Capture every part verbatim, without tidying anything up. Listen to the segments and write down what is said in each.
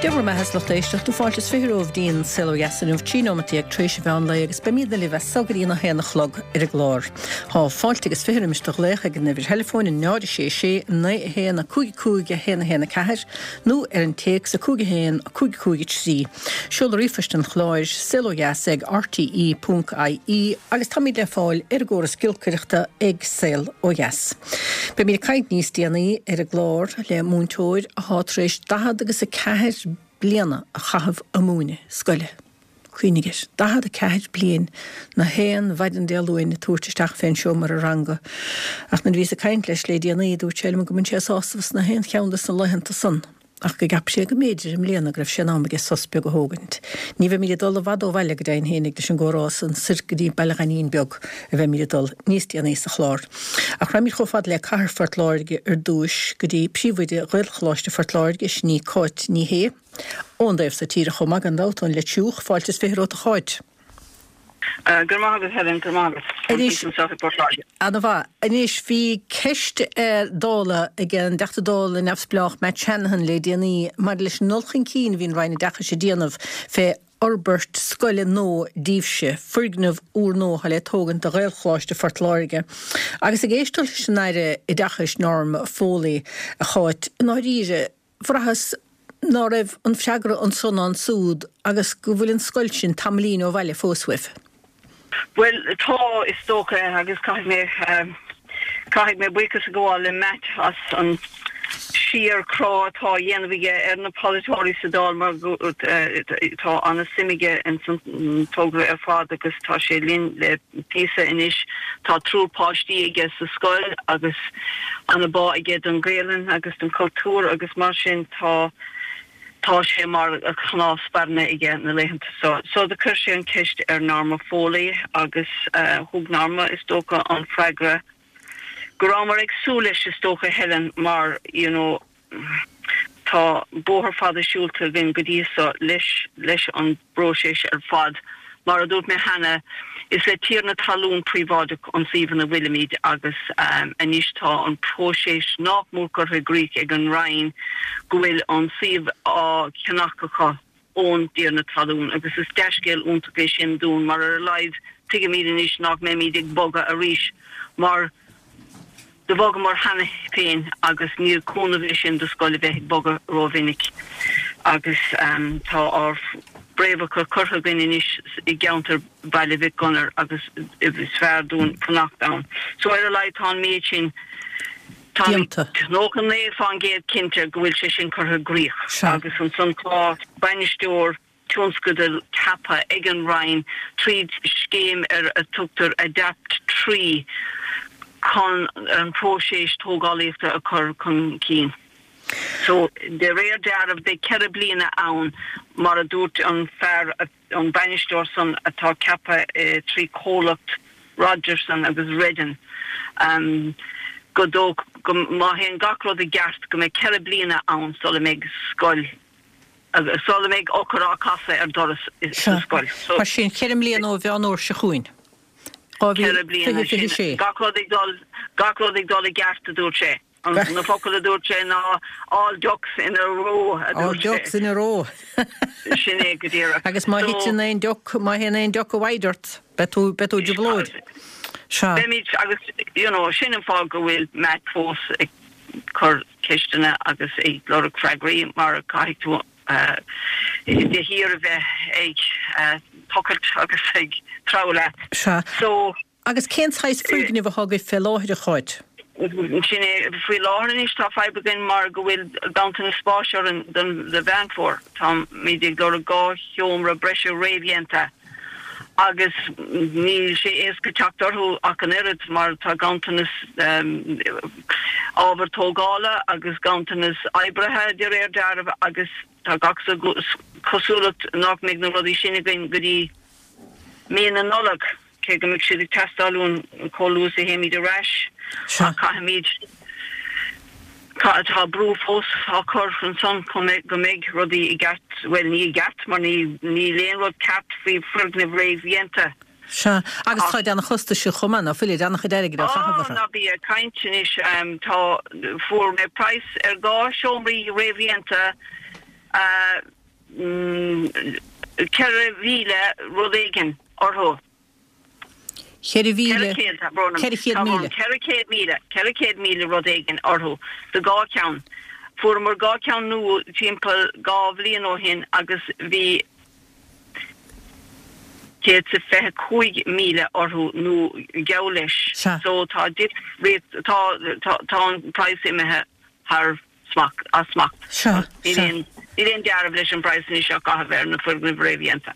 Ceabar me has lochtéisteach tú fáiltas fiúh dín silo yasanúh tíómatí ag tríéis bhean le agus be míad le bheith sagarí na héna chlog ar a glár. Tá fáilte agus fiúimiisteach lécha gan nefir telefóin náda sé sé na héna cúgi cúige héna héna ceir nó ar an téic sa cúgi héin a cúgi cúgi sí. Siúl rífast an chláir silo yasag r t e dot i e agus tá míad le fáil ar ggóra skillcuriachta ag sil ó yas. Be míad caint níos déanaí ar a glár le múntóir a hátrééis dahad agus a ceir bliana a chahabh amúne scoile. Cuinigis. Dahad a ceir blian na héan bhaidan déalúin na túirtisteach féin seo mar a ranga. Ach na vís a caint leis le déanaí dú teilm go mun sé sástavas na héan cheandas na leihananta san. Ach go gap sé go méidir im léana gribh sé náma gus sosbeag go hógant. Ní bheith míad dul a bhd ó bhaile go daon hénig leis an górás an circadí bailaganín beag a bheith míad dul níos déanaí sa chlár. Ach ra míad chofad le cair fortláirge ar dúis go dtí príomhide réil chláiste fortláirge ní cóit ní hé. Óndaibh sa tíre chomag an dátain le tiúch fáiltas féróta cháid. Gurmágad Helen Gurmágad. Anna bha, inis bhí ceiste ar dála igen deachta dála nefsblach me Shanahan le déanaí mar leis nulchan cín hín rhaine decha sé déanamh fé Orbert scoile nó díobse frignamh úr nó le tógan de réilchláiste fortláirge. Agus a géistal sin éire i dechas norm fólaí a cháit náíre frachas ná raibh an freagra an son an súd agus go bhfuil an scoil sin tamlín ó bhaile fóswih. Well, tá is tóca agus caithh mé caithh mé buchas a gháil le met as an siar crá tá dhéanamhige ar na polytóirí sa dál mar tá anna simige an tógra ar fád agus tá sé linn le písa inis tá trúpáistí ige sa scoil agus anna bá ige don gréalann agus don cultúr agus mar sin tá tá sé mar a chnás barna ige na leihananta so. So de cur sé an ceist ar norma fólaí agus uh, thug norma is tóca an freagra. Gorámar ag súleis is tóca Helen mar, you know, tá bóthar fada siúlta bhín go dtí so leis leis an bróiséis ar fad. Mar a dúirt mé hana is le tír na talún príomhádach an síomh na Willimid agus um, aníos tá an próiséis nach múrcurtha Gríc ag an Rhein go bhfuil an síomh á ceannachacha ón tír na talún agus is deiscéil úntacha sin dún mar ar leid tuige míad aníos nach mé míad ag boga a ríis mar de boga mar hana féin agus níor cónamh sin do scoile bheith boga róvinnic agus um, tá á brévacha curtha gin inis I geantar baile bit gunnar agus is fear dún panachtdown. So er a leid tá méid sin nócan léir fan géad cinnte go bhfuil sé sin curtha gríoch agus an san clá bainisteoir tionscudal cappa ag an Rhein tríd scéim ar a tugtar adapt trí chun an próiséis tógáíochta a chur chun cín. So de réir dearmh de ceir bliana ann mar a dúirt an fear an bainisteoir san atá cappa eh, trí cólacht Rogerson agus Redden. Um, go dó go má hen gacród a gceart go mé ceir bliana ann sola méid scoil sola méid ochrá casa ar doras is scoil. Mar sin ceir bliana ó bheanúir se chuin. Ceir bliana sin gacród ag dul gacród ag dul a gceart a dúirt sé. On na focal a dúirt sé ná all ducks in a row. All ducks in a row. Sinné go dtíra. Agus má hitin ein duck, má hen ein duck a waidart, betú betú de blóid. Sha. Bemid agus, you know, sin an fág go bhfuil Matt Foss ag cur ceistena agus ag lorach freagraí mar a caiith tú uh, de hir a bheith ag uh, pocket agus ag trabhla. Sha. So agus céint thais friúgin bh thugad fé láthir a chuid. Sinné fri láhan is tá fe begin mar go bhfuil gantan spáisiir an de Vancouver tá mídig do a gá heomra breise réhhénta agus ní sé éca teachtarthú ach an irid mar tá gantanas um, ábhar tógála agus gantanas eibrethe de réir dearmh agus tá gachsa cosúlacht nach méid na rudí sinna gin go dtí méana nolag cé go mic siad testáún choú a héimi de reis. Tá caimiid tá brú fós á chur an son go méid rudí I gceart well ní gceart mar ní ní léon rud ceart faoi frugna réimhhénta. Se agus tá deanna chusta se chuman a fuil deannach deige a chafa. Na bhí a caiintinis tá fuór mé price ar gá seomraí réimhhénta Kerry Vile Rodegen ortho. Kerry Vile Kerry Mile Kerry Mile Rodegen ortho the ga count for mar ga count nu timpel gavli no hin agus vi ke se fe kuig mile ortho nu gaulish so ta dip ta ta ta price me har smak a smak sure in in derivation price ni shaka haver na for Bravienta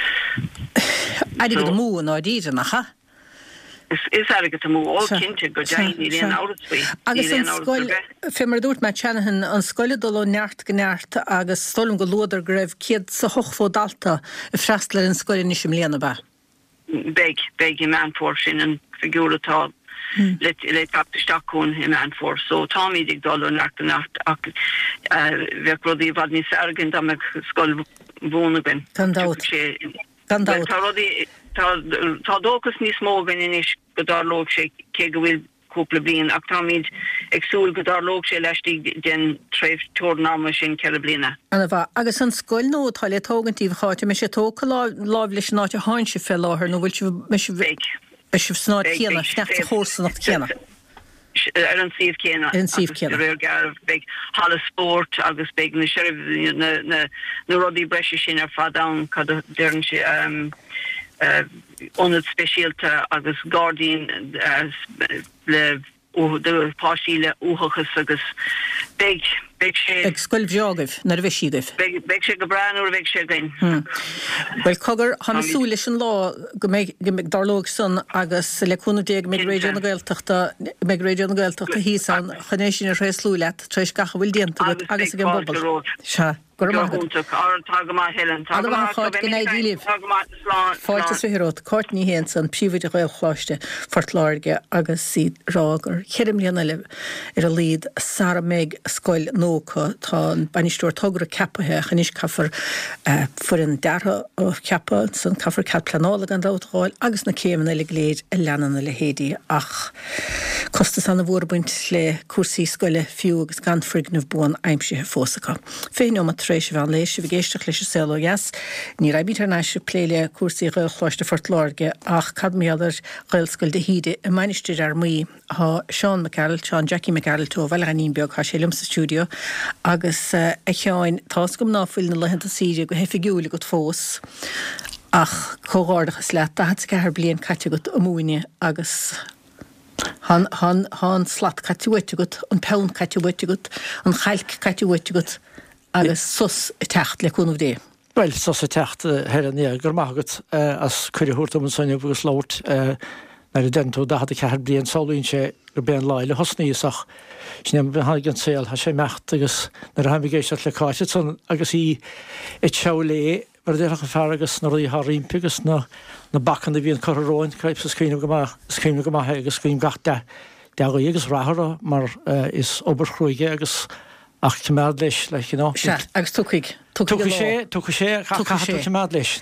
I did the mo no did na ha is aige to mú all kinte go jaini in outswe agus femmer dút me Shanahan an scoile dul neart gneart agus stolum go loder greibh kiad sa hochfó dalta i freistler in scoile ni sem léana ba beg beg i man for sin an figuratá let let up the stakon i man for so Tommy dig dul neart gneart ak ve rodi vad ni sargen da me skol vona ben kan daut kan daut tá dógus ní smógan inis go darlóg sé cé go bhfuil cúpla bliain ach tá míid agsúil go darlóg sé leistigh den tréimh túrnáma sin ceile bliana. Anna bha agus an scoil nó tá le tógantíh cháte me sé tóca láimh leis náte háin se fé láthair nó bhfuil me sih snáid chéanana sneachta chósa nach chéanana. Er an sif céna an sif céna réir gar big hall sport agus big na sheriff na na na rodi breisi sin ar fadán cad dearn sé um uh onad specialta agus guardian uh, le o de páisiile úchachas agus big big sé ag scoil bheagah nar bheisiigh big big sé go brean or big sé gain well cogur han sú leis an lá go méid go méid darlóg san agus le cúna déag méid réidir na gailteachta méid réidir na gailteachta hí san chanéis sin a rééis lúleat treéis gacha bhfuil déanta agus gin bobbal se Fáiltas fihirót Courtney Henson príomhide gail chláiste fortláirge agus siad rágur cheirm líana le ar a líad Sarah Meg scoil nócha tá banistúir tugra capathe chanis caafar for an deartha ó ceapa san caafar ceap planála an rátáil agus na céimena le léad a leanana le héadí ach costas anna bhórbuint le cuasaí scoile fiú agus gan frignamh buan aimsithe fósacha. Féin ó trééis bhe an lééis bhí géisteach leis selo gas ní raibh ar neis pléile cuasaí gail chláiste fortláirge ach cad méadar gailscoil de híide i mainistir ar muí há Sean McCarroll Sean Jackie McCarroll tó bhile anín beag há sé lumsa stúdio agus a cheáin tás gom náfuil na lehananta síide go hefigiúla go fós ach cógáardachas le a hat cethir blion caite go amúine agus han han han slat caite bhaite go an peann caite bhaite go an chailc caite bhaite go agus sus i techt le cúnmh dé. Well, sus i techt her an gur mágat as chuir húirt am an sonne bugus láirt na a dentó da hat a cethir blion sáúinn sé go ben leile hosníosach sin be ha an séal ha sé mecht agus nar ha géisiart le cáite son agus í i teolé mar déach a fer agus na í harímpi agus na na bacan a bhíon choróin creip sa scríine go scríine go maithe agus scríim gach de de go agus ráthra mar is oberchruige agus ach te mead leis le you know agus tucaig tucha sé tucha sé tucha sé mead leis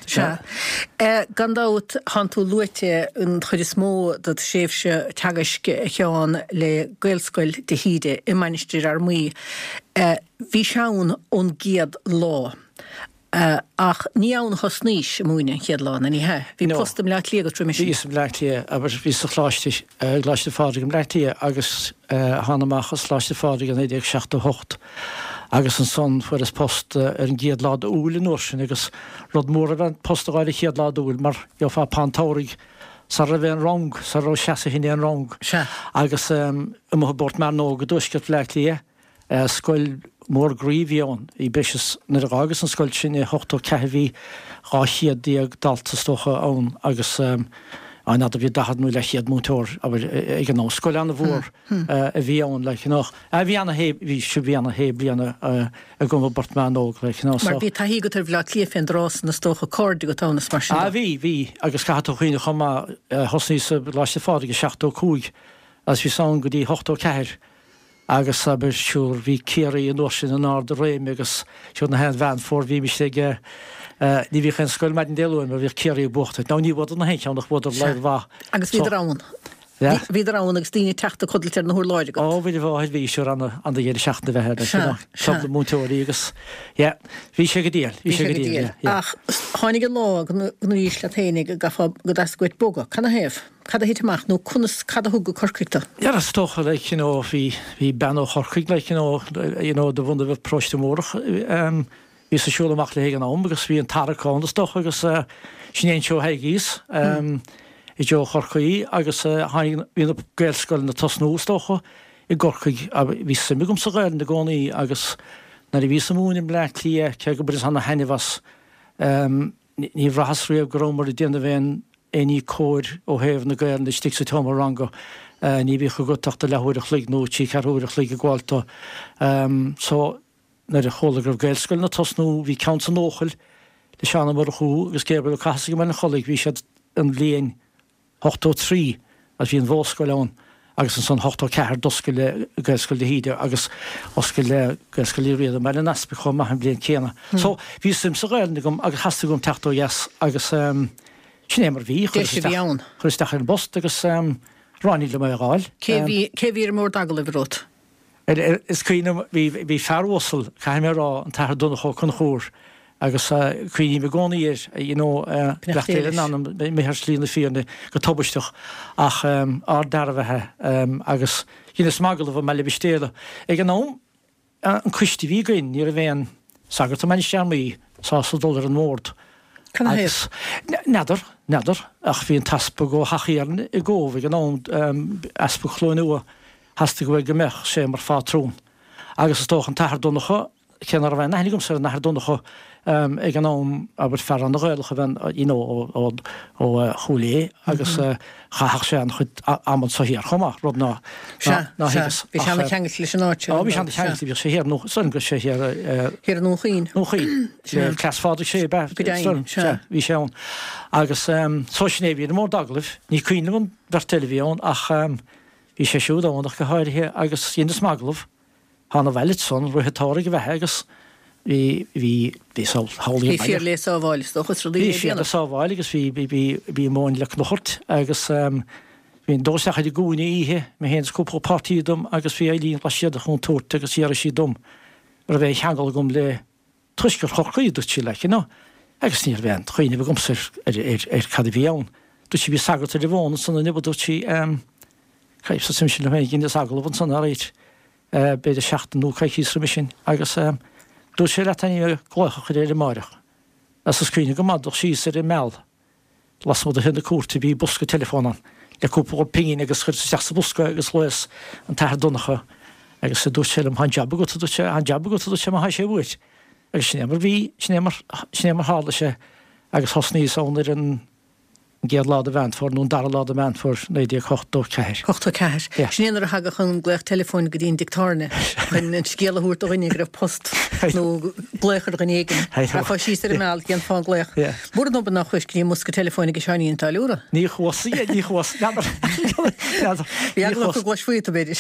gandát han tú luite an chuidir smó dat séfse teagaisce cheán le gailscoil de híide i mainistir ar muí hí seán ón giad lá Uh, ach ní ann hosníis múine chead lána ní he. Bhí postam le lí go trim sí sem leití aber ví sa chláiste gláiste fádig am leití agus hanamachchas láiste fádig an éidir seachta hocht agus an son fuair is post ar an giad lád úl in orsin agus rod mór an postáile chiad lád úl mar jo fá pantárig sa ra bheith an rong sa ra seasa hinine an rong agus um, um bort mar nó go dúisceart leití uh, scoil mór gríomhíón í beis nar agus an scoil sin i hochtó cehí ráchiad díag dalta stocha ón agus um, an a bhí dahad mú le chiad mútór aber ag an ná scoil anna bhór a bhíón le nach a bhí anna hé bhí si bhí anna hé blianana a go bort me nóg le ná mar bí taí go tar bhla lífin rás na stocha cordí go tána mar a bhí bhí agus cató chuoine chuma hosní sa láiste fádige seachtó cúig as bhí san go dtí hochtó ceir agus aber siúr hí céirí an orsin an áda réim agus siú na hen bhean fór bhí mis ige ní bhí chen scoil meid an déúin mar bhí céirí buchtta. Ná ní bhd an héint nach bhd leir bha. Agus bhí rán. Bhí annagus daoine teachta chudiltear na thuláide go. Ó bhí bháid bhí seú anna an dhéidir seachna bheitthe Tá mútóirí agus bhí sé go díal hí sé go díal. Ach tháinig an lá nó ís le téananig go dascuid boga Canna héamh Cad a hiiteach nó chunas cad a thug go corcaigta. Ja as stocha le hí hí ben ó chorcaig le do bhna bh proiste mórach hí sa siúlaach le an am agus bhí an tarachán stocha agus sin seo heigís i d chorcaí agus hína géilscoil na tasnústocha i gorcaig a bhí simigum sa gáil na gcónaí agus na ví sa múnim le lí ce go bris hanna henehas ní bhrahasríomh gromar i déana bhéin éí cóir ó héamh na gair na stig sa tomar ranga ní bhí chu go tata lehuiireach lí nó tí ceúireach lí gháilta só na a cholagrah géilscoil na tasnú hí count an óchail le seanna mar a chuú agus céir le caiasa me na cholig hí sé an bblion hochtó trí a bhí an bhóscoilán agus an san hochtó ceair doscail le géilscoil de híide agus oscail le géilscoil réad me an aspa chum mai an blion céna. Só hí sim sa gailna gom agus hasasta gom techtó yes agus Snémar bhí chuisteach an bost agus ráí le mé gáil. Cé bhí mór dagal le bhrót. Is cuioine bhí fearhosal cha mé rá an tar donna cho chun chóir agus chuoí me gcónaíir méthir slína fiúna go tobbaisteach ach á darbhethe agus hína smagal bh me le bistéile. Ag an nám an cuistí bhí gain ní a bhéon sagart a me seaí sásal dullar an mórd. Neidir neidir ach bhí an taspa go haíarn i ggóh an nám aspa chlóinua hasasta go bhfuil go meach sé mar fá trún. Agus is tóch an tahar donnacha cenar a bheith nanig gom sé an nahar donnacha ag an nám aber fer an réilcha bhein ó choúlé agus chaach sé an chud am sa hir chomá rud ná Bhí sena cheangas leis an áte. Bhí sena cheangas bhí sé hir nó san go sé hir hir an nóchaín. Nóchaín Clasfáidir sé bhí seán agus só sné bhí mór daglah ní cuiinemann ver televíón ach hí sé siúdáach go háirthe agus dhéana smaglah hána bheilit son ruthetára go bheitthe agus hí hí hálaí fir le sábháil stochas Bhí sé sábháil agus bhí móin le chnochart agus hín dóisteach idir gúna ihe me héans cúpla partídum agus bhí élíonn le siad a chun túirt agus siar sí dum ar bheith cheangal gom le tuisgur chorchaíú sí le ná agus níor bhein chuoine bh gomsir ar cad bhíán. Dú si bhí sagart ar bhna sanna nibadú sí chaib sa sim sin le mé gin agal an san réit beidir seachtain nó caiichí me sin agus dú sé le taí glácha chu éidir máireach. As sa scríine go madach sí ar i mell las mod a hinna cuata bhí busca telefónan leúpa pingin agus chuir sa seachsa busca agus leis an tair donnacha agus sa dú sem han jabba go sé an jabba go sé ha sé bhuiit agus snémar bhí snémar hála sé agus hosníos ánir an géad lá a bhaint for nún dar lá a bhaint for néidir chochtó ceir. Chochtó ceir. Snéanar a haga chun gléich telefóin go dtíon dictárne chun an scéalaút a gine gribh post nó gléchar gan éigen. Fá sí ar meall gin fá gléich. Búr nó nach chuis cí musca telefóinna go seaníon talúra. Ní chuí ní chuas Bhí go gláisfuí a beidir.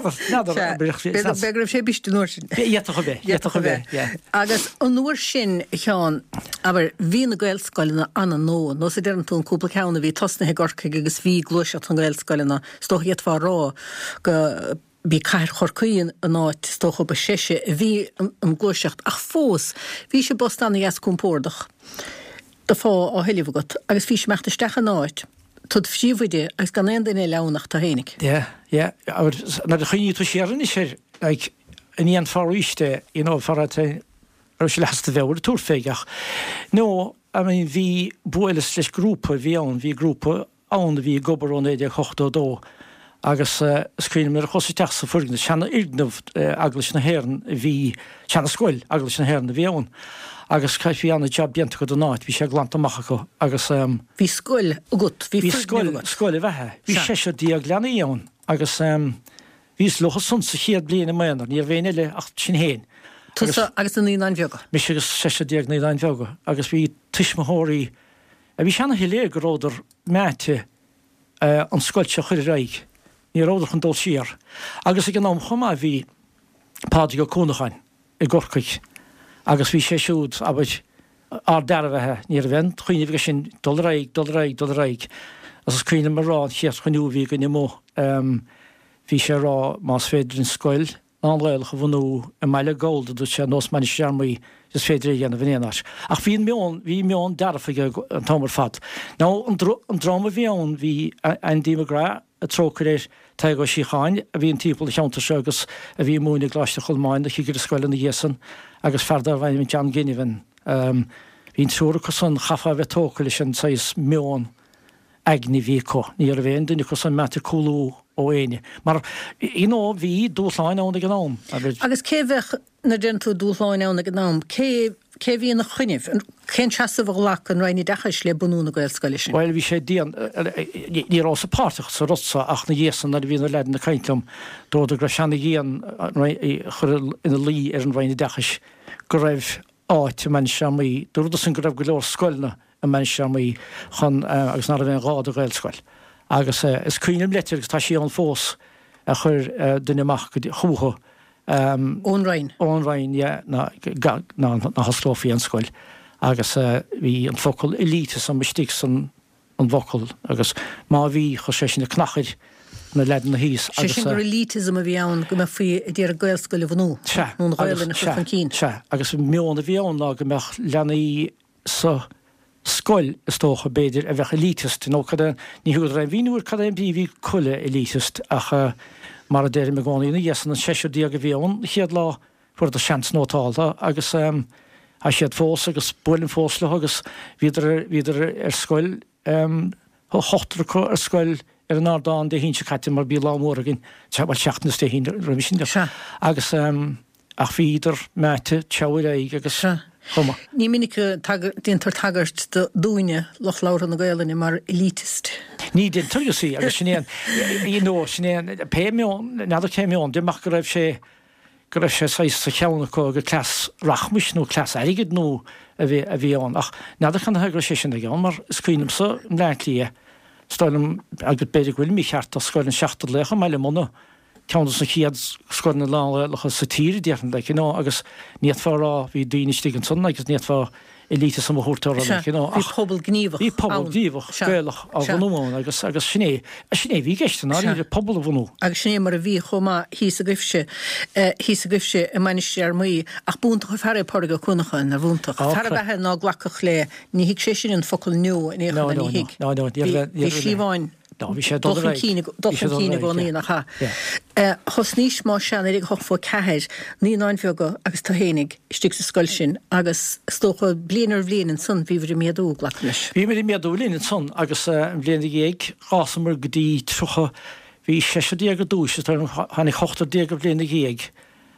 Begribh sé bistú nuair sin. go bheith. Agus an nuair sin teán aber hí na gailscoilna anna nó nó sé dean tún cúpla ceanna bhí tosnathe gorcha agus bhí glúiseach an gailscoilna stochiad fá rá go bhí caiir chorcaíon an áit stocha ba séise bhí an glúiseacht ach fós bhí sé bostanna gas cúmpórdach de fá á heilehagat agus bhí sé meachta steach an áit tud síomhide agus gan éon daine lenach tá hénig. Ja, ja, aber na de chuoine tú séan is sé ag in íon fáríiste í nó far sé leasta bheir túrféigeach. nó I mean, hí buile leis grúpa bhí an bhí grúpa an bhí gobarón éidir chochtó dó agus scríine mar a chosí teach sa furgna sena ignamh aglas na hhéan bhí sena scoil aglas na hhéan na bhíán agus caiith bhí anna job bíanta go do náid bhí sé glanta macha go agus bhí scoil agat bhí scoil scoil bheitthe bhí sé sé díag leanna íon agus vís lochas sun sa chéad bliana méanar, ní bhéine le ach sin héin. Agus an ní an bheoga. Mis agus sé déag ní an bheoga, agus bhí tuismathirí a bhí seanna hilé go róidir méte an scoilte chuir raig, ní róidir chun dul siar. Agus ag an nám chumá bhí pádi go cúnachain i gorcaig, agus bhí sé siúd a bhaid ar dearbhethe ní a bhain, chuoine bhí sin dul raig, dul raig, dul raig. as cuioine mar rá chiaart chuú bhí go mó hí sé rá más féidir in scoil anréilcha bhanú a meile golda dú sé nós man searmí is féidir dhéanana bhnéanaar. Ach bhíon meón hí meón dearfaige an tamar fad. Ná an drama bhíón hí an díimegra a trocaréis te go síáin a bhíon típla cheanta segus a bhí múna gláiste chomáin a chigur scoil na dhéan agus ferdar bhain John Guinevan. Hín trúra san chafa bheith tócail sin sais meón agni bhí có, ní ar bhéin duine san metar coolú ó éine. Mar í nó bhí dúláin ána gnám. Agus céheh na dentú dúláin ána gnám, cé bhí na chuineh, cén teasa bh lech an rainní dechas le bunúna goil scoile sin. Weil bhí sé díon ní rá sa páirteach sa rotsa ach na dhéasan na bhíon leid na caiintlum dóda gra seanna dhéan chur ina lí ar an rainní dechas go raibh áit man seamí, dúrda san go raibh go leor scoilna a man seamí chun agus ná a bhéon rád a gail scoil. Agus is cuioinem letir tá sí an fós a chur duine amach go chúcha ónrain ónrain na hasrófií an scoil. Agus bhí an focail elite san mistí san an bhocail agus má bhí chu sé sin na knachir na ledan na híos. sé sin gur elitism a bhí ann go faoi dtíar a gail scoile bhnú nó gaile na fan cín. Se agus meonna bhíán ná go meach leanaí sa scoil is tócha béidir a bheith elitist nó ní thuúd ra bhíúir cad bí bhí chuile elitist ach mar a déir me gáína dhéan an seisiúdí a go bhíón chiad lá fuair a seans nótáilta agus a siad fós agus builin fós le agus viidir ar scoil hochtar ar scoil ar an ardáin de hín se caiite mar bí lámór agin te bhil seachnas de hín remission agus ach víidir meite teir aig agus chuma. Ní minic diontar tagart dúine loch lára na gaiilena mar elitist. Ní den tuirí agus sinnéan í nó sinnéan péimión nadidir céimión deach go raibh sé go raibh sé seis sa cheanna có go clas rachmuis nó clas aigid nó a bhí a bhíán ach nadidir chuna hegra sé sin gán mar scuoinem sa lelia stoilm agad beidir bhfuil mí cheart a scoilin seachtar lecha meile mna ceantas na chiad scoilna lá lecha sa tíri dearan le nó agus níiad fárá hí daoine stígan san agus níiad fá elite sam húrtar Bhí pobl gníomh. Bhí pobl gníomh gailech a bhanúmáin agus agus sinné a sinné bhí geiste ná idir pobl a bhanú. Agus sinné mar a bhí chomá hí a gifse hí a gifse i manisteí ar mí ach búnta chu fearr pága chunachain ar bhúnta. Fear bheitthe ná ghlachach le ní hiic sé sin an focail nua in écha ní hiic. Bhí síháin. No, vi sé cíine go nach ha. Chos níos má sean ag chofu ceir ní náin fio go agus tá hénig sti sa sscoil sin agus stocha blianar bblian san bhíidir méadú glachnis. Bhí mar méadú lín san agus an blian géig rásamar godí trocha hí sé go dúis hánig chotar dé go blian géig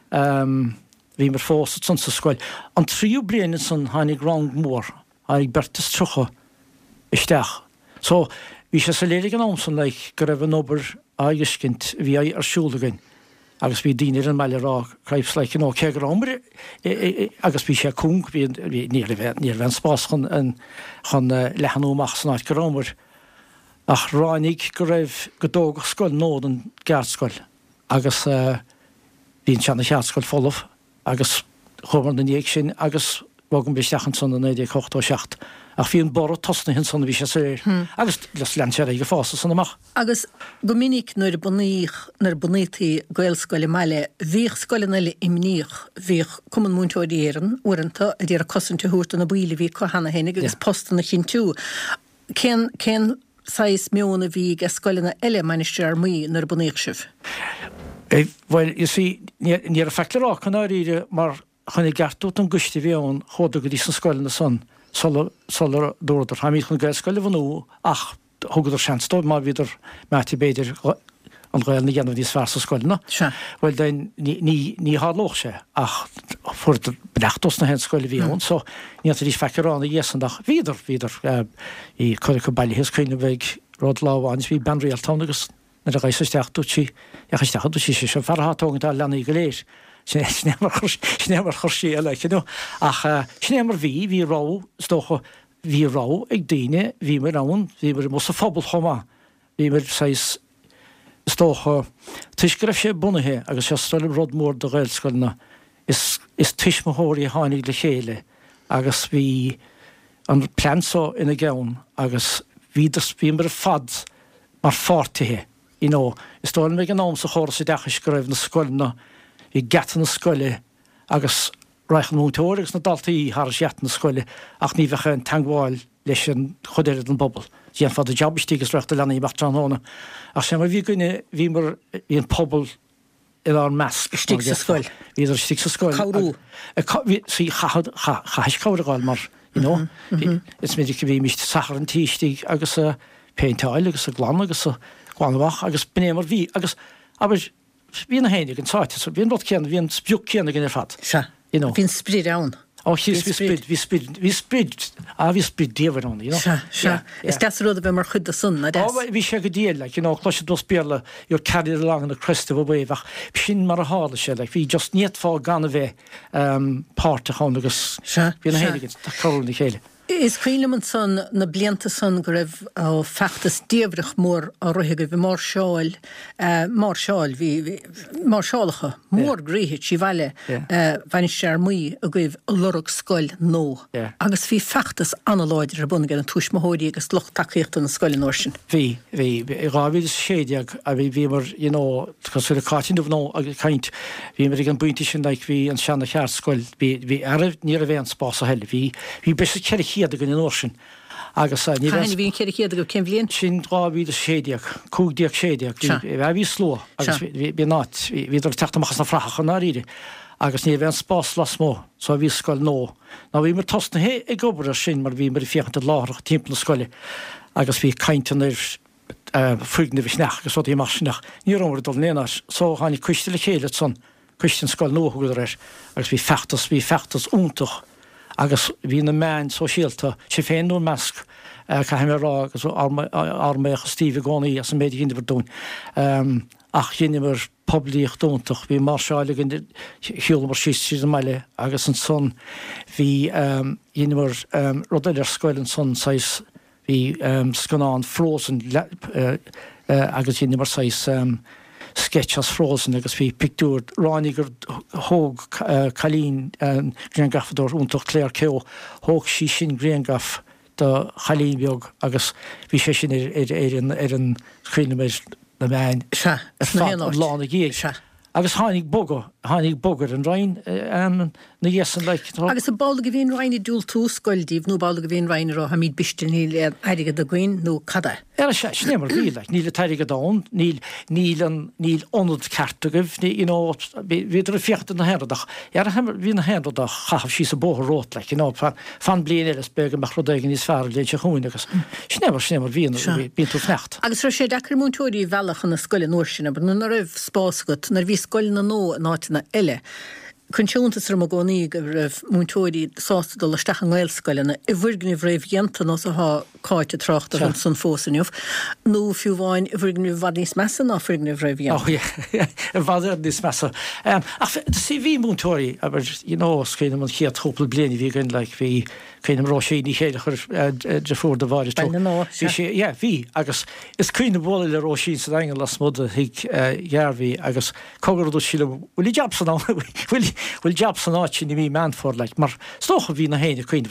hí mar fós san sa sscoil. An tríú blian san hánig rang mór hánig bertas trocha isteach. So hí sé sa léir an amsan le go raibh an obair aigecint bhí ar siúlagain agus bhí daoine an meile rá creibs le nó ce rámar agus bhí sé cúng bhí níor bheith spás chun chun lechanúach san áid go rámar ach ránig go raibh go dóg scoil nód an geartscoil agus bhín seanna cheartscoil folamh agus chumar na níag sin agus bhgan beisteachchan san na éidir chochtá seacht. Ach bhí an bor tosna hin san bhí sé sé agus les lean sé go fása san amach. Agus go minic nuair buníoch nar bunítaí gail scoile meile bhíoh scoilena le imníoch bhíoh cuman múnteáid éan uanta a dtíar a cosanta thuúirta na bhuiile bhí chohanana hénig agus postna chin tú. Cén cén sais mionna bhí a scoilena eile manisteí ar mí nar buníoch sibh. Bhil is sí ní a feiclerá chun áíre mar chunig gartút an gusti bhéán choda go dtí san scoilena san. Solar dúidir ha míid chun gailscoile bhanú ach thugadidir seanstóid má bhíidir metí béidir an ghail na dhéanamh níos fearsa scoilna. Bhfuil ní hálóch sé ach fuair brechtos na hen scoile bhíón, so ní dí feicránna dhéasandach víidir víidir í chuir go bailíthe chuoine bheith rád láháin bhí benrialtá agus na a gaiisteachú sí achaisteachú sí sé se farthtógan lenaí go léir. Snémar chosí eile ach snémar bhí hí rá stocha hí rá ag daine bhí mar rán hí mar mus a fphobal chomá hí mar seis stocha tuis go raibh sé bunathe agus sé stoil rud mór do gailscoilna is is tuismothirí hánig le chéile agus bhí an plansá ina gceann agus víidir bímar fad mar fátithe. You know, is tóil me an nám sa chóir sa decha scribh na scoilna i gatan na scoile agus reich an mútóir agus na daltaí har seat na scoile ach ní bhecha an tangháil leis an chodéir an bobbal. Dían fad a jobbistígus reachta lena í bachtránóna. Ach sé mar bhí gine bhí mar í an pobl i ar measc. Stig sa scoil. Bhí ar stig sa scoil. Caurú. Sí chahais cauragáil mar, you know. Is méidir go bhí mist sachar an tíistí agus a péintáil agus a glan agus a gláanabach agus bnémar bhí agus aber bhí na hénig an sáite, so bhíon bot céan, bhíon spiúk céanna gin ar fad. Se, bhín sprid ann. Oh, hís vi sprid, vi sprid, vi sprid, a vi sprid déver on, you know. Sure, sure. Is that sort of mar chud the sun, na des? Oh, vi sé go déal, like, you know, close dos bierle, you're carried along in the crest of a wave, ach, sin mar a hála sé, like, vi just niet fá gan a bheith um, part a hon agus, sure, vi na héligin, ta corúl ni chéile. Is Creeleman son na blianta son go raibh á feachtas díomhrach mór á roiige bhí mar seáil mar seáil bhí mar seálacha mór gríhiid sí bhaile bhain sé ar muí a goibh lorug scoil nó agus bhí feachtas analáidir ar buna gan an túismóirí agus loch takeíocht an scoil an orsin. Bhí bhí rábhíd séideag a bhí bhí mar, you know, cos fuair a cáitin dúh nó a caint bhí mar an buinte sin like bhí an seanna cheart scoil bhí arah ní a bheith an spás a heile bhí bhí be sé ceir chéad gan an orsin agus a ní Chaine bhín ceir chéad go cin bhlion sin rábhíd a séideag cúgdíag séideag bhí bhí sló agus bhí nát bhí ar teachtamachchas na frachach an áíide agus ní bheith an spás las mó so bhí scoil nó ná bhí mar tosna hé ag gobar a sin mar bhí mar fiochan láthach timp na scoile agus bhí caiintean ar fuigna bhí snach agus í mar sinach ní romar dul néanaar so hánig cuiiste le chéile son cuiisten scoil nó chuidir ar agus bhí fechttas bhí fechttas úntaach agus bhí na meáin so síalta sé féinú measc cha mé rá agus arméach Steve Goni as an méidir hindir dún ach dhéanamar poblíocht dúntaach bhí mar seáile gin hiúla mar síí an meile agus an son bhí dhéanamar rudidir scoil an son sais bhí scanán frosin agus dhéanamar sais sketch as frozen agus bhí pictúr ránigur hóg chalín gréangafador úntaach Claire Keogh hóg sí sin gréangaf do chalín beag agus bhí sé sin ar an chríneméis na meáin lána géag agus hánig boga hánig bogar an rain na dhéasan le agus a bála go bhíon rainine dúil tú scoildíh nó bála go bhíon rainine rá ha míid bistilní le aige do gcuin nó cada. Er sé snémar bhí le níl teige dán níl níl an níl onad cartagah ní you know viidir a fiocht na heradach ar hí na heradach chah sí sa bóth rót le you know fan blian eile bega meach rodaigen níos fear le chuún agus snémar snémar bhíon bíon tú fnecht. Agus ra sé dechar múntúirí bhealach an na scoile nóirsin, aber na raibh spásgat nar bhí scoil na nó náitina eile. Conisiúntas ram a gcónaí go raibh múntóirí sásta do leisteach an ghilscoilena i bhuiirgni bhréibh dhéanta nó a cáite trachta an san fósanniuh nó fiú bháin i bhuiirgni bhd níos measa ná bhuiirgni bhréibh dhéanta. Bhd níos measa. Ach sí bhí múntóirí aber you know scéine man chiaad thópla bliana bhí gin le bhí chuoinem rá sé ní chéile chur de fuór de bhair sé bhí agus is cuioine bhla le rá sin sa engel las mud hiag dhearbhí agus cogadú síle bhfuil jab san bhfuil Well job san áin i mí man for like mar stocha bhí na héine chuoin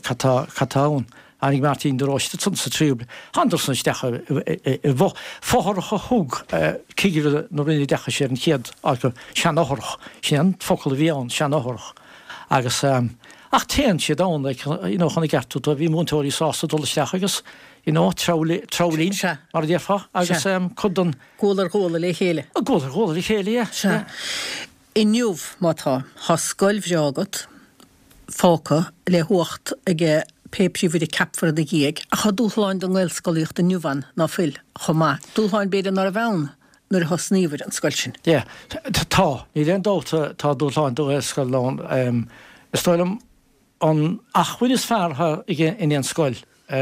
catáún anig Martin de Roiste tun sa triúble Anderson stecha bh fóharcha thug cigur nó rinne decha sé an chiad aga sean áthirch sin focail bhíán sean áthirch agus ach téan sé dá chuna gertú a bhí múntóirí sásta dulaisteach agus I know trálín mar défa agus chudan Gólar góla le chéile. A gólar góla le chéile, ja. Inniuh mátá há scoil bheagat fáca le thuacht ige pépsí bhfuidir capfar a géag a cha dúláin don ghil scoíocht a nniuhan ná fil chomá. Dúláin beidir nar a bheann nuair a sníomhar an scoil sin. Dé, tá, ní réon dóta tá dúláin do ghil scoilán. Is stoilm an achhuiid is feartha ige in an scoil